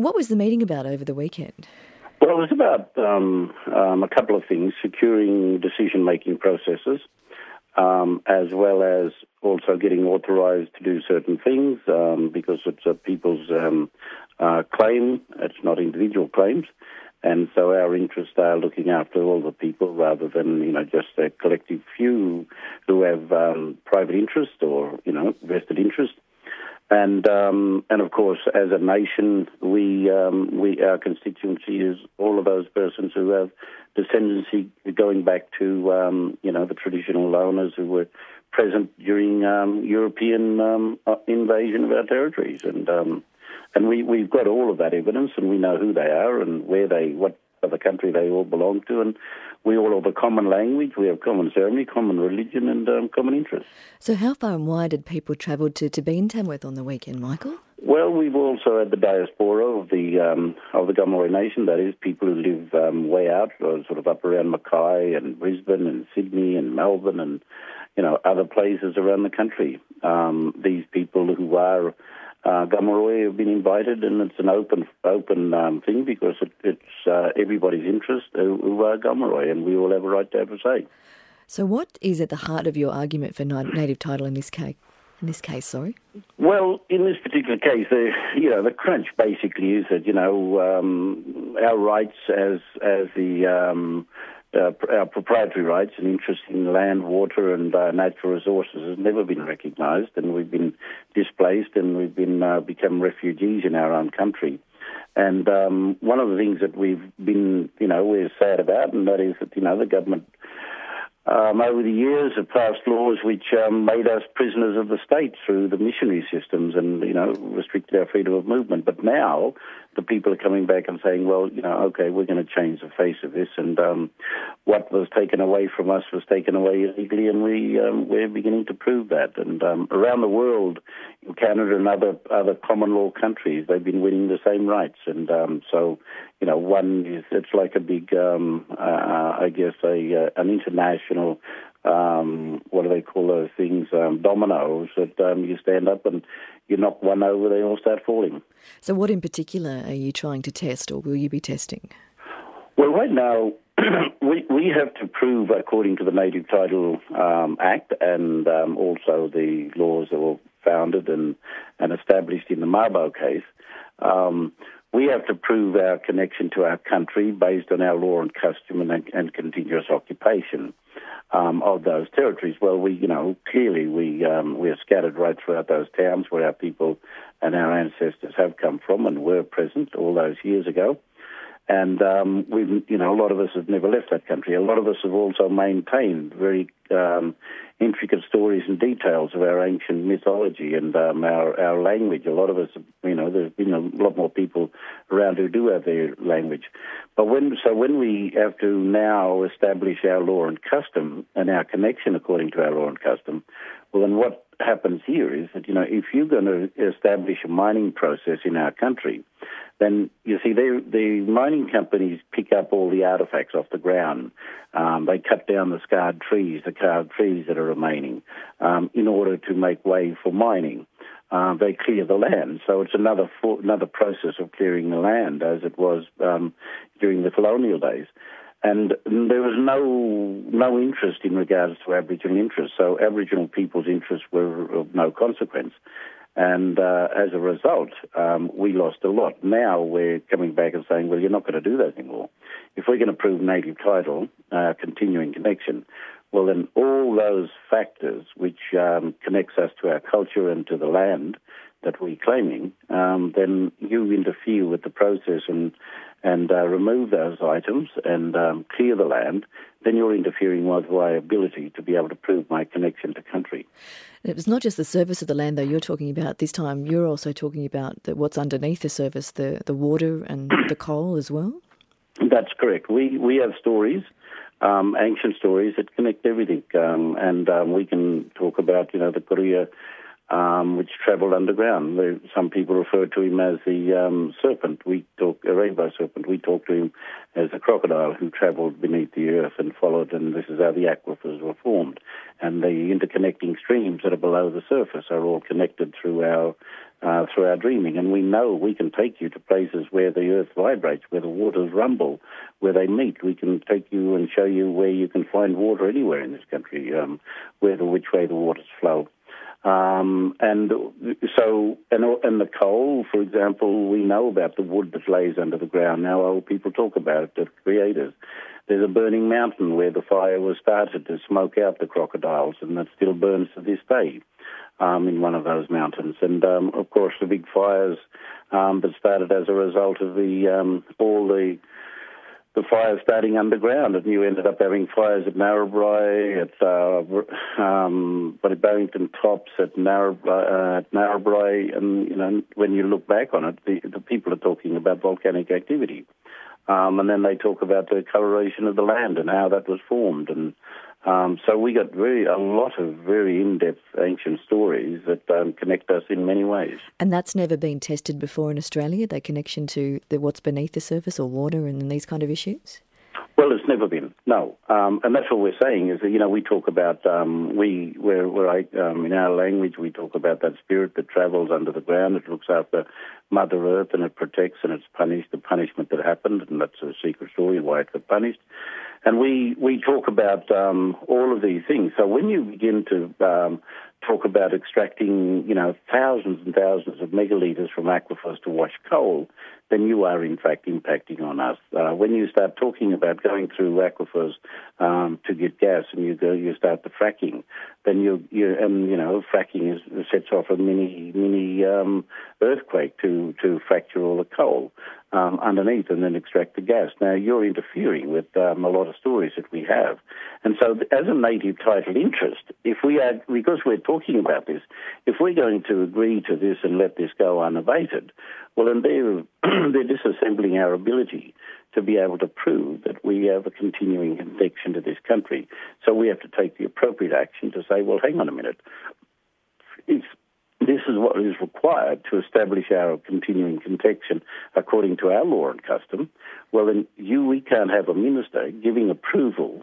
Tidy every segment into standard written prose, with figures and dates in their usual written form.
what was the meeting about over the weekend? Well, it was about a couple of things: securing decision-making processes, as well as also getting authorised to do certain things, because it's a people's claim. It's not individual claims. And so our interests are looking after all the people rather than, just a collective few who have private interest or, vested interest. And of course, as a nation, our constituency is all of those persons who have descendancy going back to, the traditional owners who were present during European invasion of our territories. And we've got all of that evidence, and we know who they are and what other country they all belong to, and we all have a common language, we have common ceremony, common religion, and common interests. So how far and wide did people travel to be in Tamworth on the weekend, Michael? Well, we've also had the diaspora of the Gomeroi Nation, that is, people who live way out, sort of up around Mackay and Brisbane and Sydney and Melbourne and, other places around the country. These people who are Gomeroi have been invited, and it's an open thing because it's everybody's interest who are Gomeroi, and we all have a right to have a say. So what is at the heart of your argument for native title in this case? Well, in this particular case, the crunch basically is that our rights as the our proprietary rights and interest in land, water and natural resources has never been recognised, and we've been displaced and we've been become refugees in our own country. And one of the things that we've been, we're sad about, and that is that, the government over the years have passed laws which made us prisoners of the state through the missionary systems and, restricted our freedom of movement. But now the people are coming back and saying, well, okay, we're going to change the face of this. And what was taken away from us was taken away illegally, and we're beginning to prove that. And around the world, in Canada and other common law countries, they've been winning the same rights. And so, one is, it's like a big, an international, what do they call those things, dominoes that you stand up and you knock one over, they all start falling. So what in particular are you trying to test, or will you be testing? Well, right now, we have to prove, according to the Native Title Act and also the laws that were founded and established in the Mabo case, we have to prove our connection to our country based on our law and custom and continuous occupation of those territories. Well, clearly we're scattered right throughout those towns where our people and our ancestors have come from and were present all those years ago. And a lot of us have never left that country. A lot of us have also maintained very intricate stories and details of our ancient mythology and our language. A lot of us, there's been a lot more people around who do have their language. But when we have to now establish our law and custom and our connection according to our law and custom, well, then what happens here is that, if you're going to establish a mining process in our country, then, you see, the mining companies pick up all the artefacts off the ground. They cut down the carved trees that are remaining, in order to make way for mining. They clear the land. So it's another process of clearing the land, as it was during the colonial days. And there was no interest in regards to Aboriginal interests. So Aboriginal people's interests were of no consequence. And as a result, we lost a lot. Now we're coming back and saying, well, you're not going to do that anymore. If we're going to prove native title, continuing connection, well, then all those factors which connects us to our culture and to the land that we're claiming, then you interfere with the process and remove those items and clear the land, then you're interfering with my ability to be able to prove my connection to country. It was not just the surface of the land, though, you're talking about. This time you're also talking about what's underneath the surface, the water and the coal as well? That's correct. We have stories, ancient stories that connect everything. And we can talk about, the Korea, which travelled underground. Some people refer to him as the serpent. A rainbow serpent. We talk to him as a crocodile who travelled beneath the earth and followed, and this is how the aquifers were formed. And the interconnecting streams that are below the surface are all connected through our through our dreaming. And we know we can take you to places where the earth vibrates, where the waters rumble, where they meet. We can take you and show you where you can find water anywhere in this country, which way the waters flow. And the coal, for example, we know about the wood that lays under the ground. Now old people talk about it, the creators. There's a burning mountain where the fire was started to smoke out the crocodiles, and that still burns to this day in one of those mountains. And, of course, the big fires that started as a result of all the fires starting underground, and you ended up having fires at Narrabri, at Barrington Tops, at Narrabri, and when you look back on it, the people are talking about volcanic activity, and then they talk about the coloration of the land and how that was formed, and so we got a lot of very in-depth ancient stories that connect us in many ways. And that's never been tested before in Australia, that connection to what's beneath the surface or water and these kind of issues? Well, it's never been, no. And that's what we're saying is that, we talk about, in our language, we talk about that spirit that travels under the ground. It looks after Mother Earth and it protects and it's punished the punishment that happened, and that's a secret story why it got punished. And we talk about all of these things. So when you begin to talk about extracting, thousands and thousands of megalitres from aquifers to wash coal, then you are in fact impacting on us. When you start talking about going through aquifers to get gas, and you start the fracking, then fracking sets off a mini earthquake to fracture all the coal underneath and then extract the gas. Now you're interfering with a lot of stories that we have, and so as a native title interest, because we're talking about this, if we're going to agree to this and let this go unabated, well, then they're disassembling our ability to be able to prove that we have a continuing connection to this country. So we have to take the appropriate action to say, well, hang on a minute. If this is what is required to establish our continuing connection according to our law and custom, well, then we can't have a minister giving approval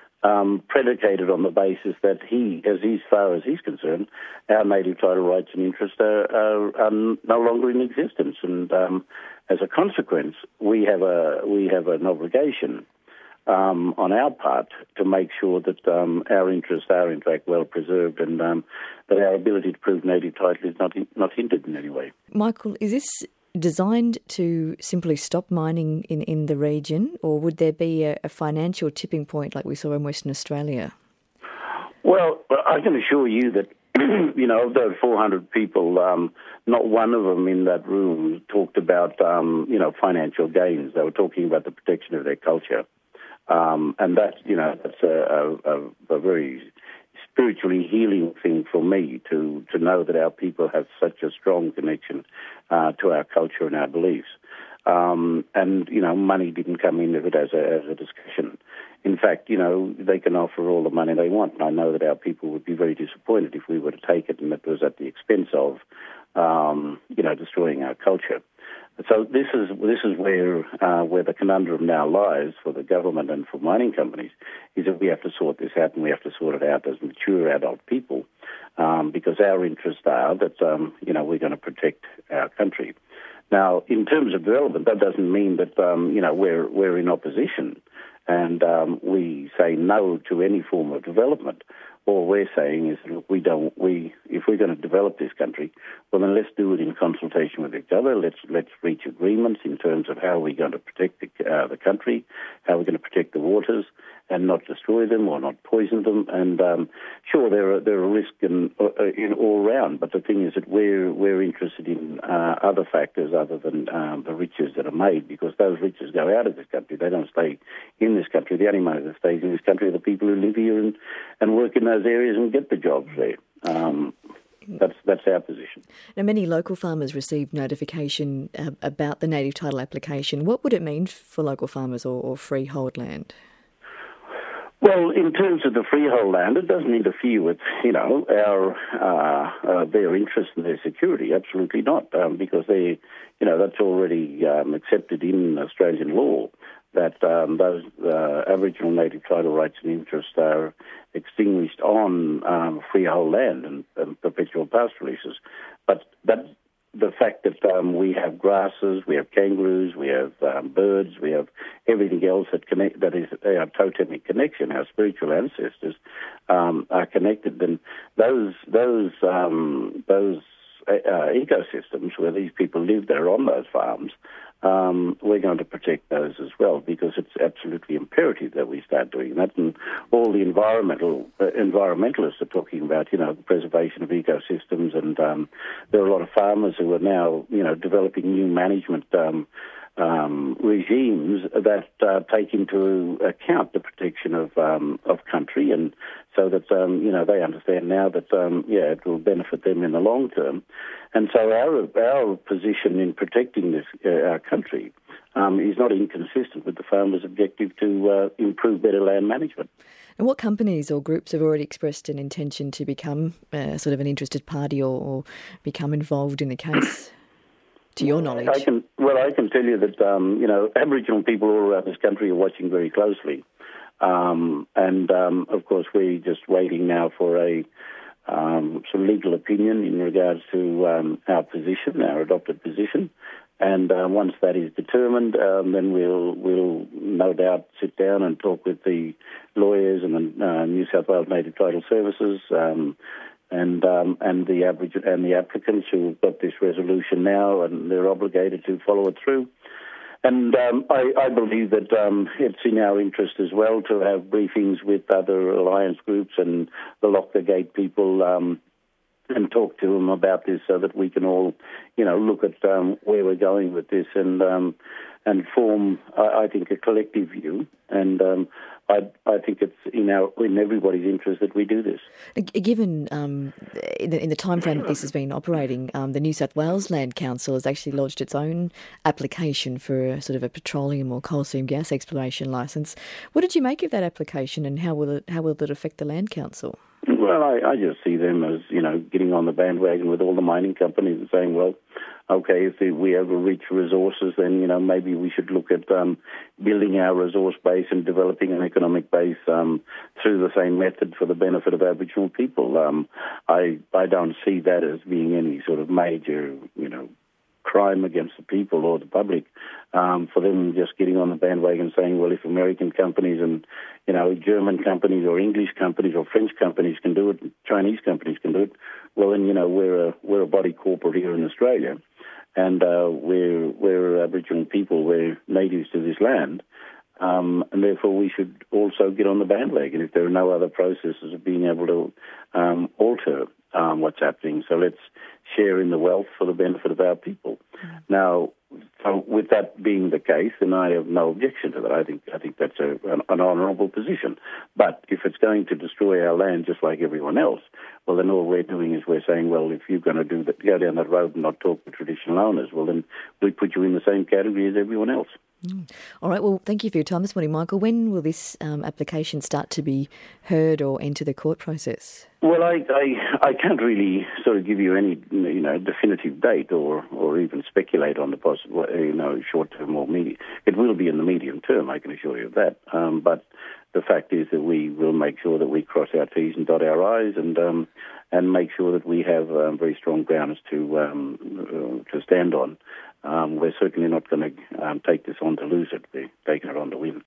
predicated on the basis that as far as he's concerned, our native title rights and interests are no longer in existence. And as a consequence, we have an obligation on our part to make sure that our interests are in fact well preserved, and that our ability to prove native title is not hindered in any way. Michael, is this designed to simply stop mining in the region, or would there be a financial tipping point like we saw in Western Australia? Well, I can assure you that, of those 400 people, not one of them in that room talked about, financial gains. They were talking about the protection of their culture. And that's a very spiritually healing thing for me to know that our people have such a strong connection to our culture and our beliefs. And money didn't come into it as a discussion. In fact, they can offer all the money they want. And I know that our people would be very disappointed if we were to take it and it was at the expense of, destroying our culture. So this is where the conundrum now lies for the government and for mining companies, is that we have to sort this out, and we have to sort it out as mature adult people, because our interests are that we're going to protect our country. Now, in terms of development, that doesn't mean that we're in opposition and we say no to any form of development. All we're saying is, look, if we're going to develop this country, well, then let's do it in consultation with each other. Let's reach agreements in terms of how we're going to protect the country, how we're going to protect the waters, and not destroy them or not poison them. And sure, there are risks in all round, but the thing is that we're interested in other factors other than the riches that are made, because those riches go out of this country. They don't stay in this country. The only money that stays in this country are the people who live here and work in those areas and get the jobs there. That's our position. Now, many local farmers received notification about the native title application. What would it mean for local farmers or freehold land? Well, in terms of the freehold land, it doesn't interfere with, their interest and their security. Absolutely not, because that's already accepted in Australian law, that those Aboriginal native title rights and interests are extinguished on freehold land and perpetual pastoral leases. But that the fact that we have grasses, we have kangaroos, we have birds, we have everything else that is our totemic connection, our spiritual ancestors are connected, then those ecosystems where these people live that are on those farms, we're going to protect those as well, because it's absolutely imperative that we start doing that. And all the environmentalists are talking about, the preservation of ecosystems, and there are a lot of farmers who are now, developing new management regimes that take into account the protection of country, and so that they understand now that it will benefit them in the long term. And so our position in protecting this our country is not inconsistent with the farmers' objective to improve better land management. And what companies or groups have already expressed an intention to become sort of an interested party or become involved in the case? To your knowledge, I can tell you that Aboriginal people all around this country are watching very closely, and of course we're just waiting now for some legal opinion in regards to our position, our adopted position, and once that is determined, then we'll no doubt sit down and talk with the lawyers and the New South Wales Native Title Services. And the applicants who've got this resolution now, and they're obligated to follow it through. And I believe that it's in our interest as well to have briefings with other alliance groups and the Lock the Gate people and talk to them about this, so that we can all, look at where we're going with this and form, I think, a collective view. And I think it's in everybody's interest that we do this. Given in the time frame that this has been operating, the New South Wales Land Council has actually lodged its own application for a sort of a petroleum or coal seam gas exploration licence. What did you make of that application, and how will it affect the Land Council? Well, I just see them as, getting on the bandwagon with all the mining companies and saying, well, okay, if we ever reach resources, then, maybe we should look at building our resource base and developing an economic base through the same method for the benefit of Aboriginal people. I don't see that as being any sort of major, crime against the people or the public, for them just getting on the bandwagon saying, well, if American companies and, German companies or English companies or French companies can do it, Chinese companies can do it, well, then, we're a body corporate here in Australia, and we're Aboriginal people, we're natives to this land, and therefore we should also get on the bandwagon if there are no other processes of being able to alter what's happening. So let's share in the wealth for the benefit of our people. Now, so with that being the case, then I have no objection to that. I think that's an honourable position. But if it's going to destroy our land just like everyone else, well, then all we're doing is we're saying, well, if you're going to go down that road and not talk to traditional owners, well, then we put you in the same category as everyone else. All right, well, thank you for your time this morning, Michael. When will this application start to be heard or enter the court process? Well, I can't really sort of give you any, definitive date or even speculate on the possible, short term or medium. It will be in the medium term, I can assure you of that. But the fact is that we will make sure that we cross our T's and dot our I's and make sure that we have very strong grounds to stand on. We're certainly not going to take this on to lose it. We're taking it on to win.